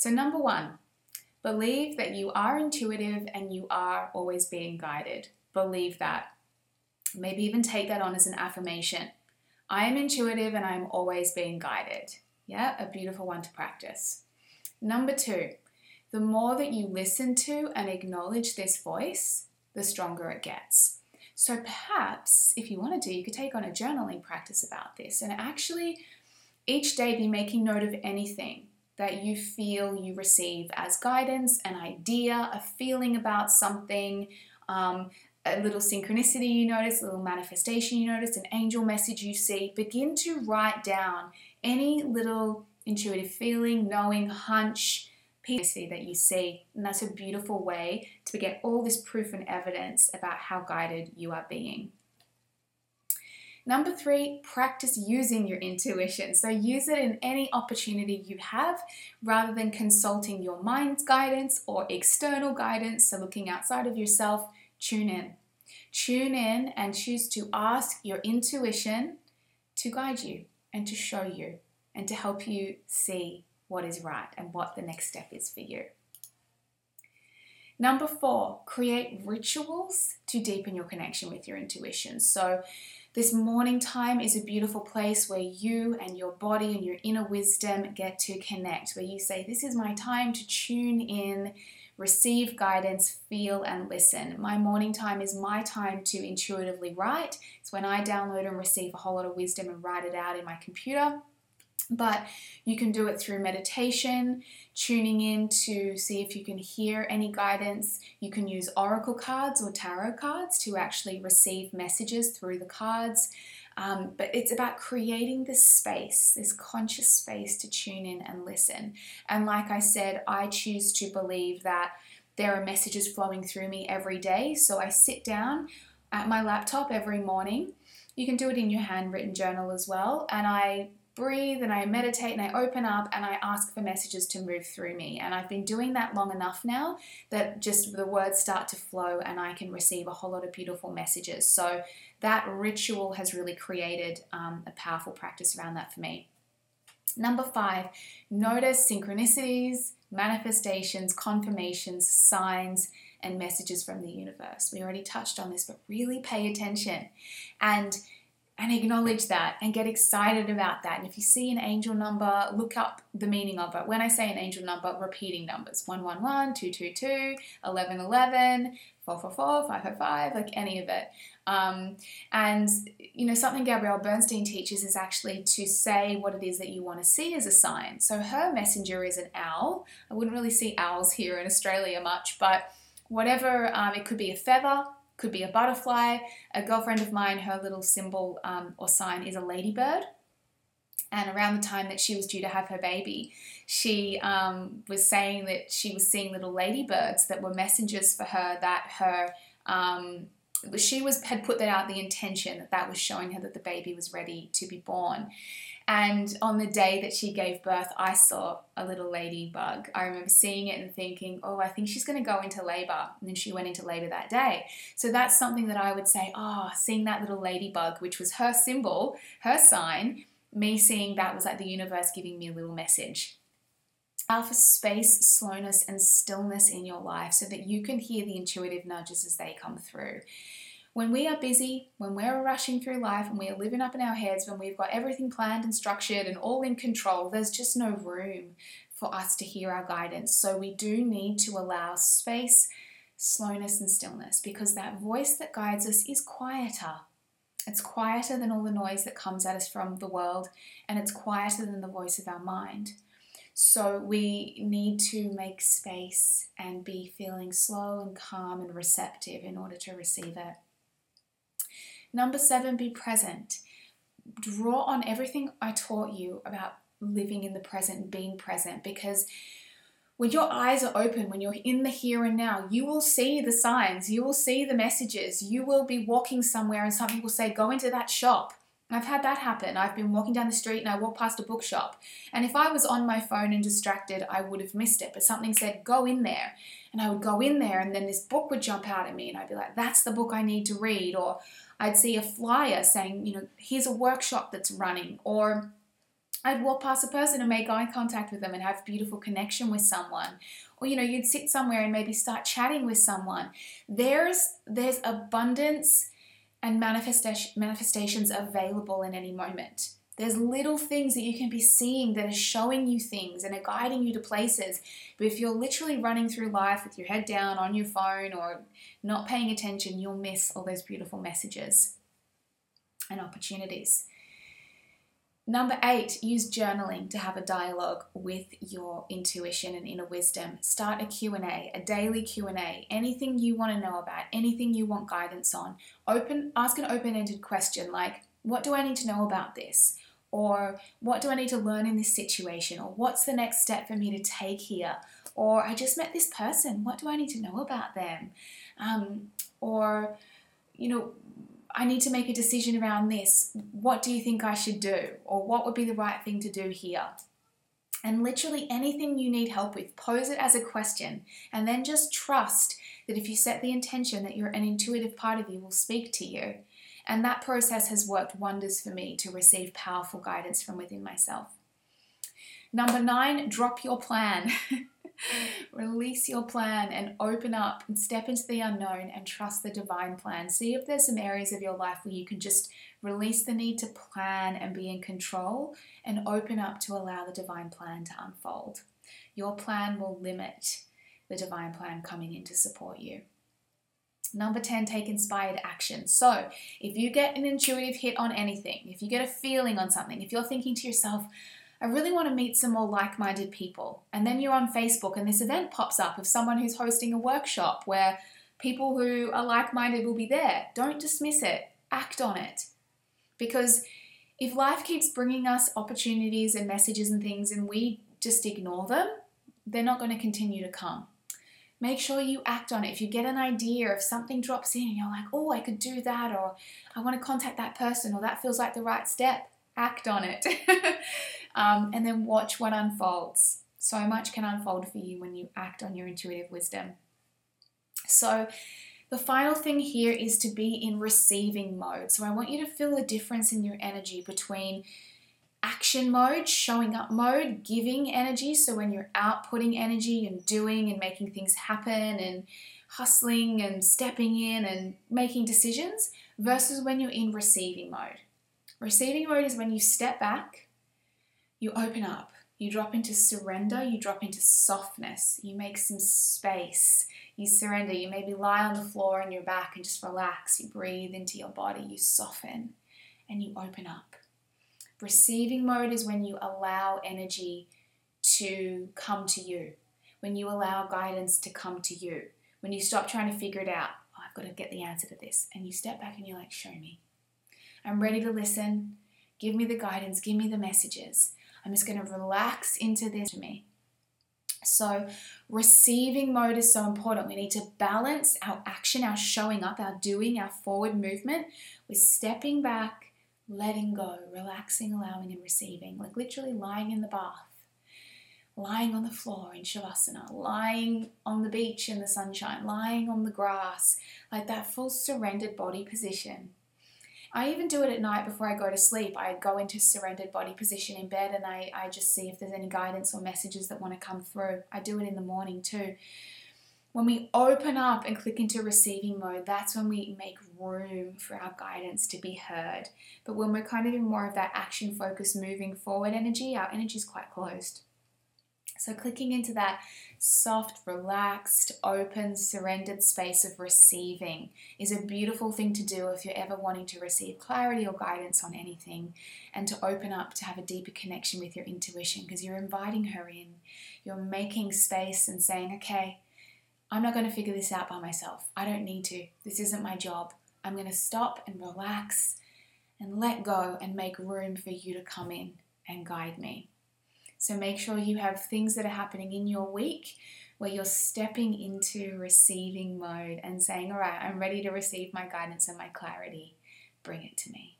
So number one, believe that you are intuitive and you are always being guided. Believe that. Maybe even take that on as an affirmation. I am intuitive and I am always being guided. Yeah, a beautiful one to practice. Number two, the more that you listen to and acknowledge this voice, the stronger it gets. So perhaps, if you wanted to, you could take on a journaling practice about this and actually each day be making note of anything that you feel you receive as guidance, an idea, a feeling about something, a little synchronicity you notice, a little manifestation you notice, an angel message you see. Begin to write down any little intuitive feeling, knowing, hunch, piece that you see. And that's a beautiful way to get all this proof and evidence about how guided you are being. Number three, practice using your intuition. So use it in any opportunity you have rather than consulting your mind's guidance or external guidance. So looking outside of yourself, tune in. Tune in and choose to ask your intuition to guide you and to show you and to help you see what is right and what the next step is for you. Number four, create rituals to deepen your connection with your intuition. So this morning time is a beautiful place where you and your body and your inner wisdom get to connect, where you say, this is my time to tune in, receive guidance, feel and listen. My morning time is my time to intuitively write. It's when I download and receive a whole lot of wisdom and write it out in my computer. But you can do it through meditation, tuning in to see if you can hear any guidance. You can use oracle cards or tarot cards to actually receive messages through the cards. But it's about creating this space, this conscious space to tune in and listen. And like I said, I choose to believe that there are messages flowing through me every day. So I sit down at my laptop every morning. You can do it in your handwritten journal as well. And I breathe and I meditate and I open up and I ask for messages to move through me. And I've been doing that long enough now that just the words start to flow and I can receive a whole lot of beautiful messages. So that ritual has really created a powerful practice around that for me. Number five, notice synchronicities, manifestations, confirmations, signs, and messages from the universe. We already touched on this, but really pay attention and acknowledge that and get excited about that. And if you see an angel number, look up the meaning of it. When I say an angel number, repeating numbers, 111, 222, 1111, 444, 555, like any of it. And something Gabrielle Bernstein teaches is actually to say what it is that you want to see as a sign. So her messenger is an owl. I wouldn't really see owls here in Australia much, but whatever, it could be a feather, could be a butterfly. A girlfriend of mine, her little symbol or sign is a ladybird. And around the time that she was due to have her baby, she was saying that she was seeing little ladybirds that were messengers for her, that her had put that out, the intention that was showing her that the baby was ready to be born. And on the day that she gave birth, I saw a little ladybug. I remember seeing it and thinking, oh, I think she's going to go into labor. And then she went into labor that day. So that's something that I would say, seeing that little ladybug, which was her symbol, her sign, me seeing that was like the universe giving me a little message. Allow for space, slowness, and stillness in your life so that you can hear the intuitive nudges as they come through. When we are busy, when we're rushing through life and we are living up in our heads, when we've got everything planned and structured and all in control, there's just no room for us to hear our guidance. So we do need to allow space, slowness, and stillness, because that voice that guides us is quieter. It's quieter than all the noise that comes at us from the world, and it's quieter than the voice of our mind. So we need to make space and be feeling slow and calm and receptive in order to receive it. Number 7, be present. Draw on everything I taught you about living in the present, being present, because when your eyes are open, when you're in the here and now, you will see the signs, you will see the messages, you will be walking somewhere and something will say, go into that shop. I've had that happen. I've been walking down the street and I walked past a bookshop. And if I was on my phone and distracted, I would have missed it. But something said, go in there. And I would go in there and then this book would jump out at me and I'd be like, that's the book I need to read. Or I'd see a flyer saying, here's a workshop that's running. Or I'd walk past a person and make eye contact with them and have beautiful connection with someone. Or, you'd sit somewhere and maybe start chatting with someone. There's abundance and manifestations available in any moment. There's little things that you can be seeing that are showing you things and are guiding you to places. But if you're literally running through life with your head down on your phone or not paying attention, you'll miss all those beautiful messages and opportunities. Number 8, use journaling to have a dialogue with your intuition and inner wisdom. Start a Q&A, a daily Q&A, anything you want to know about, anything you want guidance on. Ask an open-ended question like, what do I need to know about this? Or what do I need to learn in this situation? Or what's the next step for me to take here? Or I just met this person, what do I need to know about them? Or I need to make a decision around this. What do you think I should do? Or what would be the right thing to do here? And literally anything you need help with, pose it as a question, and then just trust that if you set the intention that an intuitive part of you will speak to you. And that process has worked wonders for me to receive powerful guidance from within myself. Number 9, drop your plan. Release your plan and open up and step into the unknown and trust the divine plan. See if there's some areas of your life where you can just release the need to plan and be in control and open up to allow the divine plan to unfold. Your plan will limit the divine plan coming in to support you. Number 10, take inspired action. So if you get an intuitive hit on anything, if you get a feeling on something, if you're thinking to yourself, I really want to meet some more like-minded people. And then you're on Facebook and this event pops up of someone who's hosting a workshop where people who are like-minded will be there. Don't dismiss it. Act on it. Because if life keeps bringing us opportunities and messages and things and we just ignore them, they're not going to continue to come. Make sure you act on it. If you get an idea, if something drops in and you're like, oh, I could do that, or I want to contact that person, or that feels like the right step, act on it. And then watch what unfolds. So much can unfold for you when you act on your intuitive wisdom. So the final thing here is to be in receiving mode. So I want you to feel the difference in your energy between action mode, showing up mode, giving energy. So when you're outputting energy and doing and making things happen and hustling and stepping in and making decisions, versus when you're in receiving mode. Receiving mode is when you step back, you open up, you drop into surrender, you drop into softness, you make some space, you surrender, you maybe lie on the floor on your back and just relax, you breathe into your body, you soften and you open up. Receiving mode is when you allow energy to come to you, when you allow guidance to come to you, when you stop trying to figure it out. Oh, I've got to get the answer to this. And you step back and you're like, show me. I'm ready to listen. Give me the guidance. Give me the messages. I'm just going to relax into this to me. So receiving mode is so important. We need to balance our action, our showing up, our doing, our forward movement with stepping back, letting go, relaxing, allowing and receiving. Like literally lying in the bath, lying on the floor in Shavasana, lying on the beach in the sunshine, lying on the grass, like that full surrendered body position. I even do it at night before I go to sleep. I go into surrendered body position in bed and I just see if there's any guidance or messages that want to come through. I do it in the morning too. When we open up and click into receiving mode, that's when we make room for our guidance to be heard. But when we're kind of in more of that action focused moving forward energy, our energy is quite closed. So clicking into that soft, relaxed, open, surrendered space of receiving is a beautiful thing to do if you're ever wanting to receive clarity or guidance on anything, and to open up to have a deeper connection with your intuition, because you're inviting her in. You're making space and saying, okay, I'm not going to figure this out by myself. I don't need to. This isn't my job. I'm going to stop and relax and let go and make room for you to come in and guide me. So make sure you have things that are happening in your week where you're stepping into receiving mode and saying, all right, I'm ready to receive my guidance and my clarity. Bring it to me.